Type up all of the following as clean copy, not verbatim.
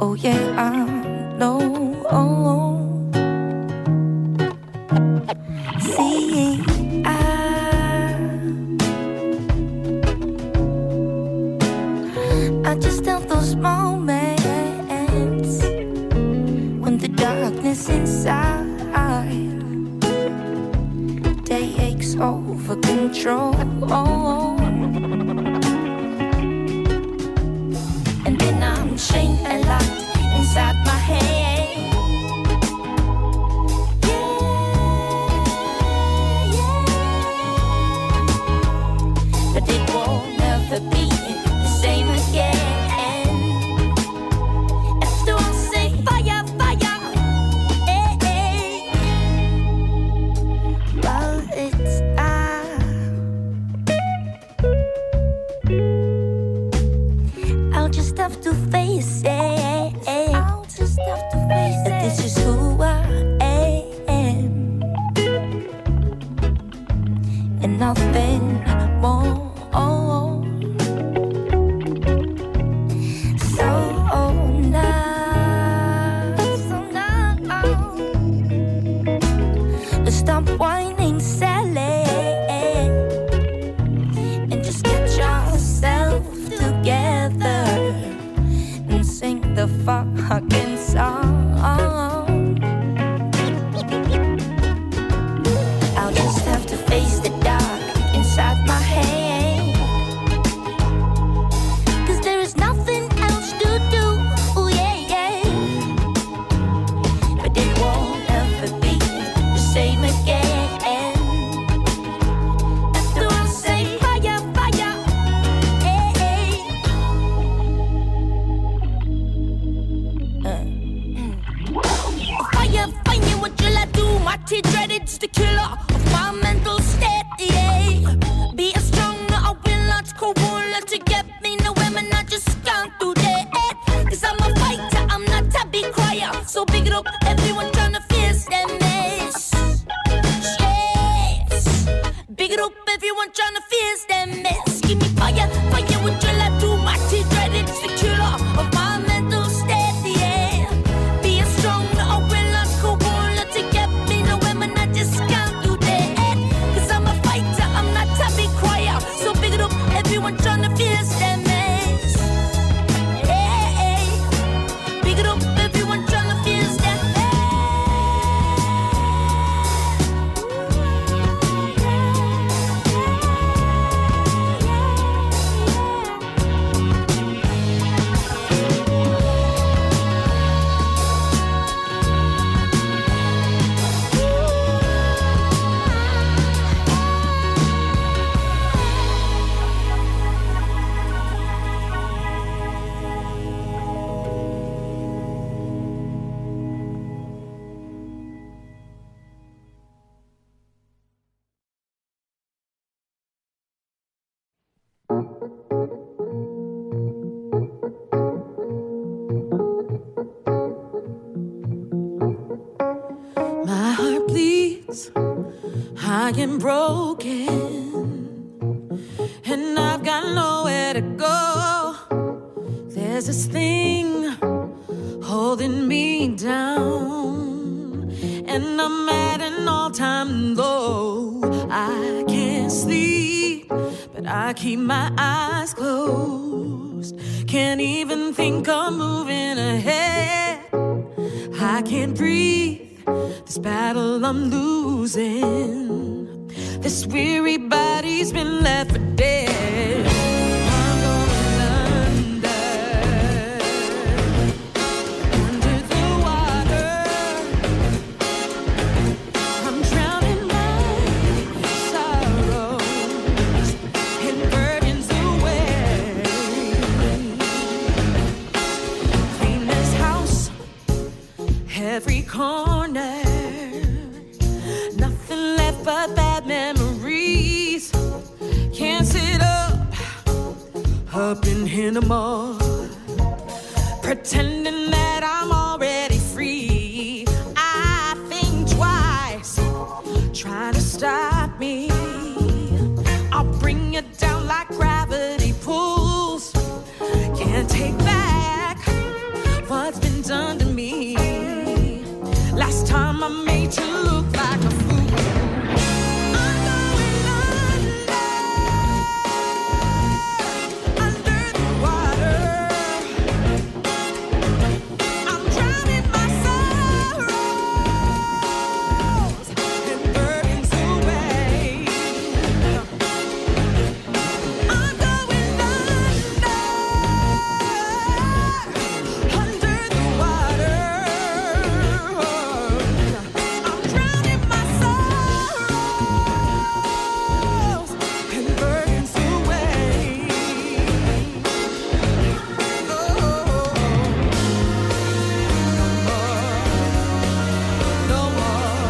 Oh yeah, I know. See, I just have those moments when the darkness inside takes over control. And then I'm chained and locked inside my head. But it won't never be the same again. After I say fire, fire, well, it's I'll just have to face it. I'll just have to face it. That this is who I am, and nothing more. Stop whining, Sally, and just get yourself together and sing the fucking song. I'll just have to face the dark inside my head, 'cause there is nothing else to do. Ooh, yeah, yeah. But it won't ever be the same again. After I say fire, fire, fire, fire, what will I do? My T-dreaded's the killer of my mental state, yeah. Be a stronger, I will not cool to get me no women, I just can't do that. 'Cause I'm a fighter, I'm not a big crier. So big it up, everyone tryna face them mess. Yes, big it up, everyone tryna face them mess. Give me fire, fire, what will I do? My T-dreaded's the killer of my mental state, yeah. Be a stronger, I will not cool to get me no women, I just can't do that. 'Cause I'm a fighter, I'm not a big crier. So big it up, everyone tryna face them mess. Hey, big it up, everyone tryna face them My heart bleeds, I am broken, and I've got nowhere to go. There's this thing holding me down, and I'm at an all-time low. I can't sleep, but I keep my eyes closed. Can't even think of moving ahead. I can't breathe. This battle I'm losing. This weary body's been left for dead. I'm going under the water. I'm drowning my sorrows and burdens away. Clean this house, every corner. Nothing left but bad memories. Can't sit up in here no more, pretending that I'm already free. I think twice, trying to stop me. I'll bring you down like gravity pulls. Can't take back what's Last time I made you look like a fool. I'm going under the water. I'm drowning my sorrows and burdens away. I'm going under the water. I'm drowning my sorrows and burdens away. No more,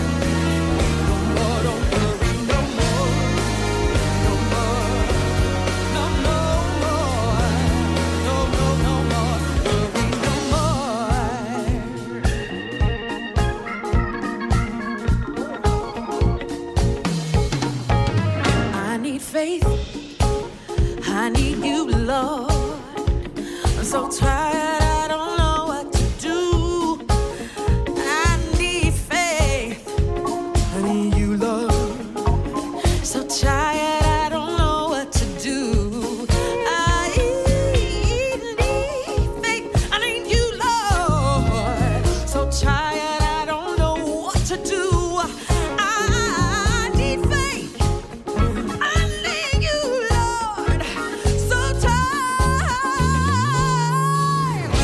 don't worry no more. No more, no more, no more, worry no more. I need faith, I need you, Lord. I'm so tired, I don't know what to do. I need faith, I need you, Lord. So tired, I don't know what to do. I need faith, I need you, Lord. So tired, I don't know what to do. I need faith, I need you, Lord. So tired,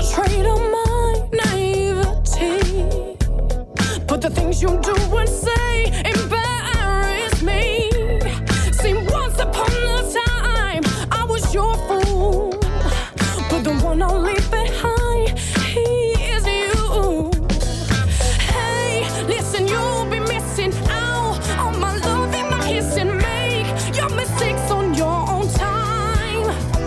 trade on my naivety, but the things you do and say embarrass me. See, once upon a time I was your fool, but the one I'll leave behind, he is you. Hey, listen, you'll be missing out on my love and my kiss, and make your mistakes on your own time.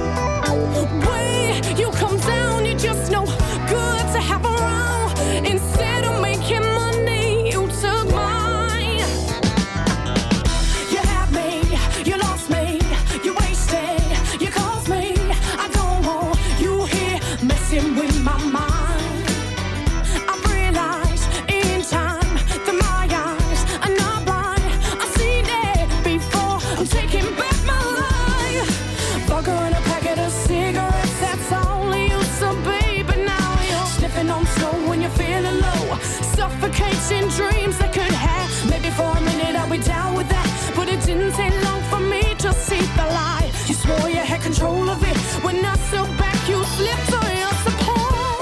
When you come down, you're just no good to have around. Instead of making money, you took mine. You had me, you lost me, you wasted, you caused me. I don't want you here messing with my mind. I've realized in time that my eyes are not blind. I've seen it before, I'm taking back my life. Vodka and a packet of cigarettes, that's all you used to be. But now you're sniffing on snow when you're feeling low, suffocating dreams that could have. Maybe for a minute I'll be down with that, but it didn't take long for me to see the lie. You swore you had control of it. When I stood back, you slipped on your support.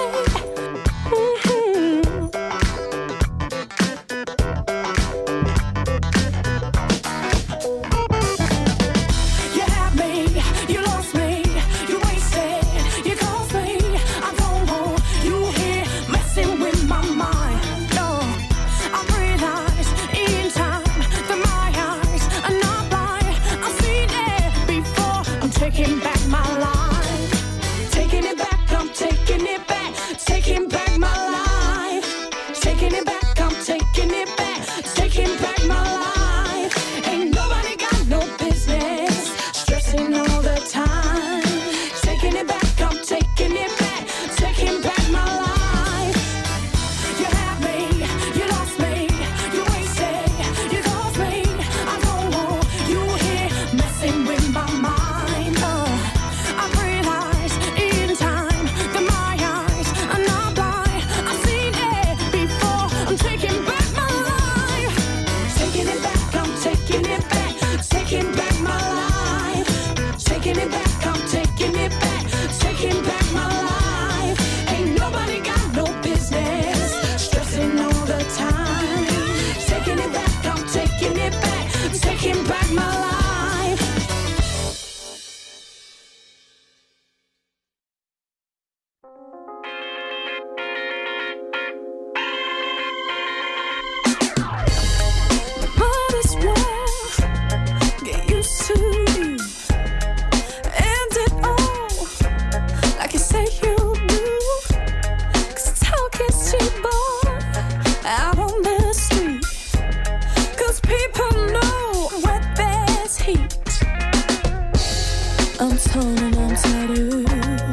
You had me, you lost me, you wasted, you caused me. I don't want you here messing with my mind. No, I've realized in time that my eyes are not blind. I've seen it before, I'm taking back my life. Taking it back, I'm taking it back. Taking back my life. Taking it back, I'm taking it back. Taking back my life. Ain't nobody got no business stressing all the time. Taking it back, I'm taking it back. Taking back my life. You had me, you lost me, you wasted, you caused me. I don't want you here messing with my mind. I've realized in time that my eyes are not blind. I've seen it before, I'm taking back my life. Taking it back, I'm taking it back. Taking back my life. Taking it back, I'm taking it back. Taking back my life. Ain't nobody got no business stressing all the time. Taking it back, I'm taking it back. Taking back my life. Might as well get used to you. End it all like you say you do. 'Cause talk is cheap, boy, out on the street. 'Cause people know where there's heat. I'm torn and I'm tattered.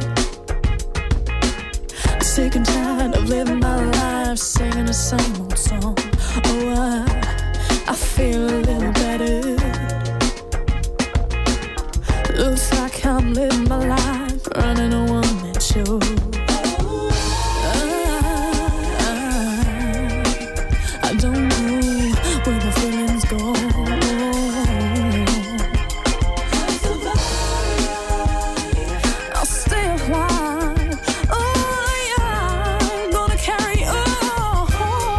I'm sick and tired of living my life singing the same old song. Oh, I feel a little better. Looks like I'm living my life running a one-man show. I don't know where the feelings go. I'll stay alive. Oh, yeah, I'm gonna carry on.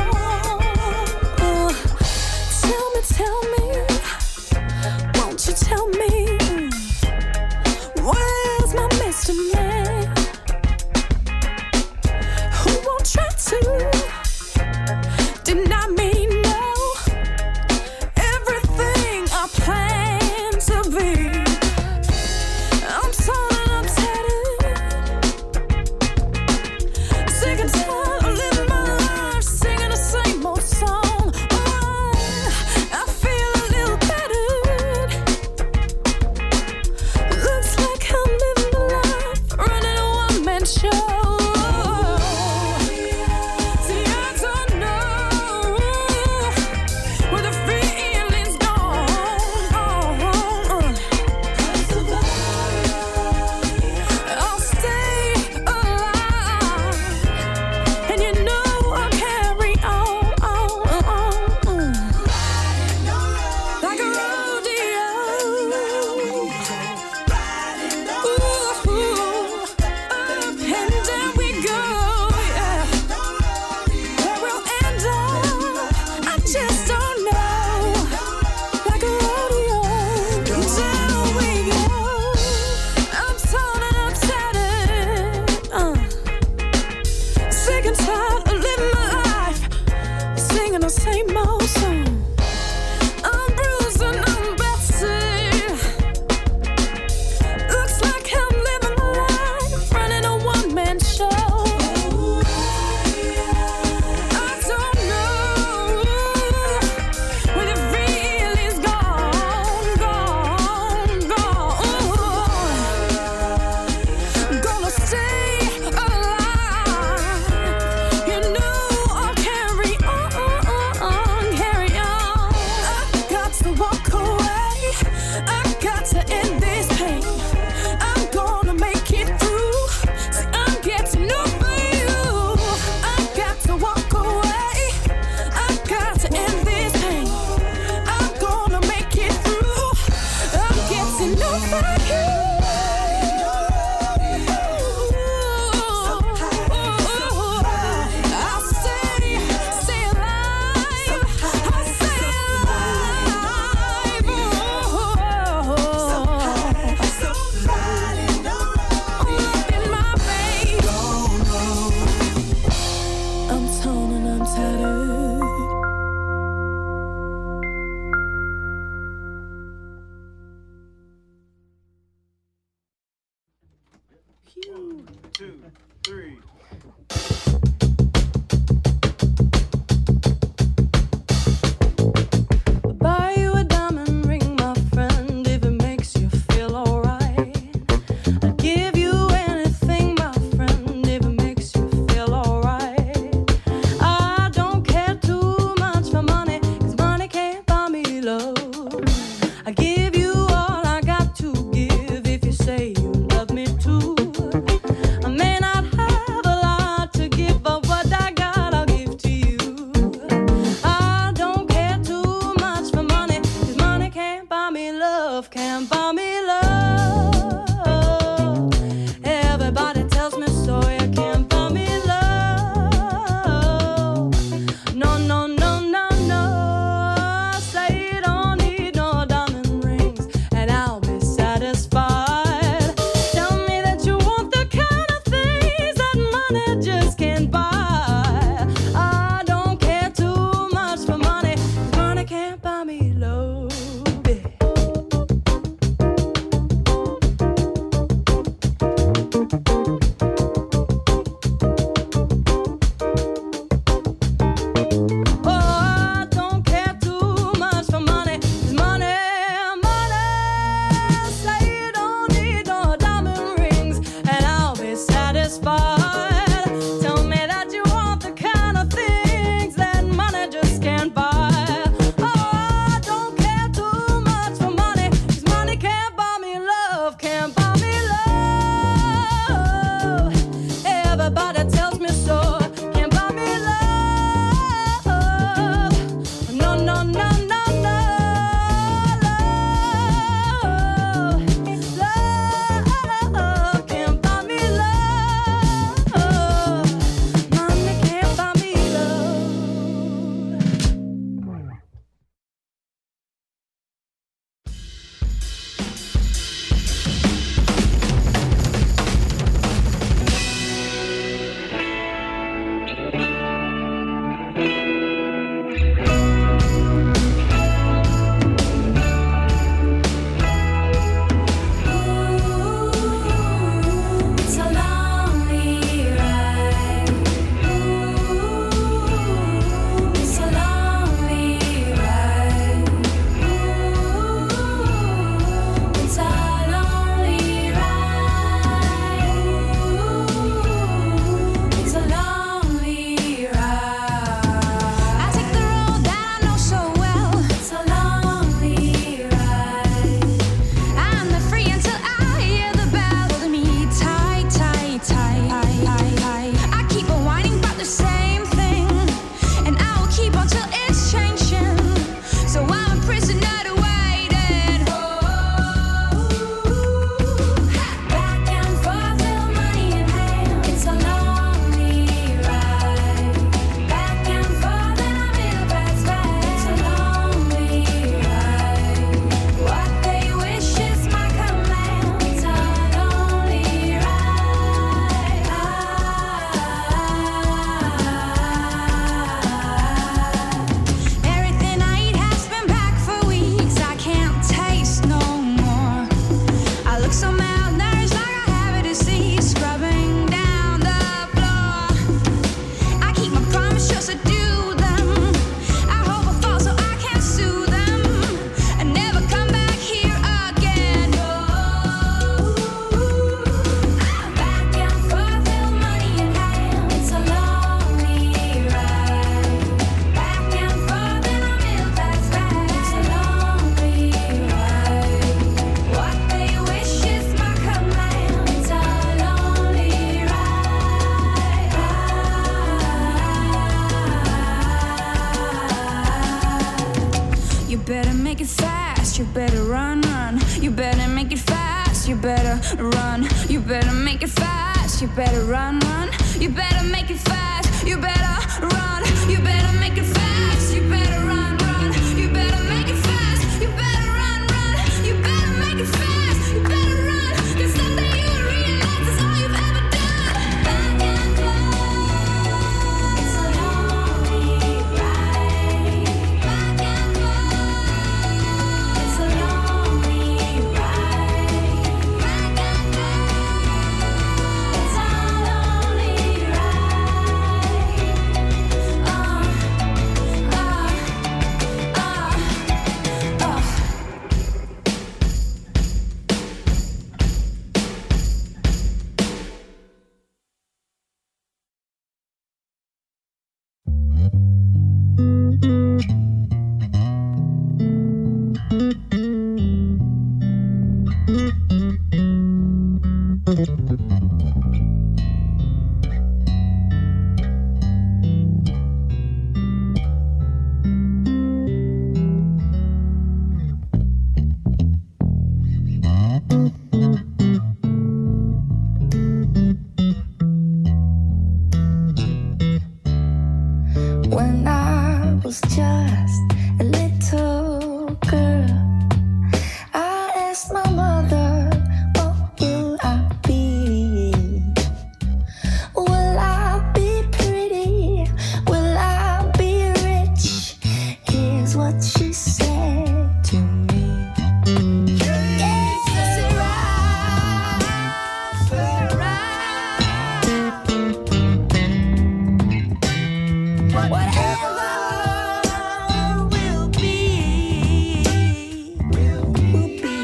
Tell me, won't you tell me, where's my Mr. Man? Who won't try to deny me now? the same old song. I'm bruised and I'm battered. Looks like I'm living my life, running a one-man show. I don't know when it really is gone, gone, gone. Gonna stay alive. You know I'll carry on, carry make it fast. You better run, run. You better make it fast. You better run. You better make it fast. You better run, run. You better make it fast. You better run. You better make it fast. You better run, run. You better make it fast. You better run, run. You better make it fast. You better run. 'Cause someday you will realize it's all you've ever done. Back and forth. It's a lonely ride. Back and forth. It's a lonely ride. Back and forth. It's a lonely When I was just a little girl, I asked my mother, what will I be? Will I be pretty? Will I be rich? Here's what she said to me. Yes, whatever will be, will be.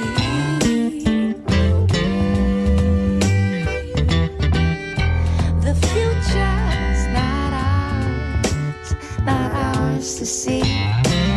The future's not ours to see.